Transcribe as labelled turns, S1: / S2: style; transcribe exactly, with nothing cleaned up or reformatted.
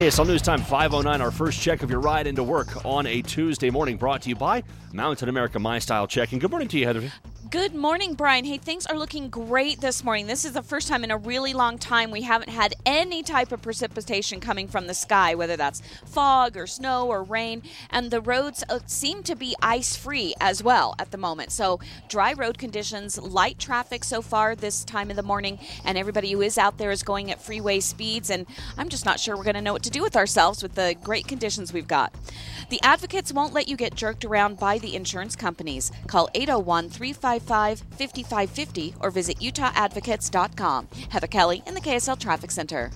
S1: K S L News Time five oh nine, our first check of your ride into work on a Tuesday morning, brought to you by Mountain America My Style Checking. Good morning to you, Heather.
S2: Good morning, Brian. Hey, things are looking great this morning. This is the first time in a really long time we haven't had any type of precipitation coming from the sky, whether that's fog or snow or rain, and the roads uh, seem to be ice-free as well at the moment. So dry road conditions, light traffic so far this time of the morning, and everybody who is out there is going at freeway speeds, and I'm just not sure we're going to know what to do with ourselves with the great conditions we've got. The advocates won't let you get jerked around by the insurance companies. Call eight oh one, three five five, five five five zero or visit utah advocates dot com. Heather Kelly in the K S L Traffic Center.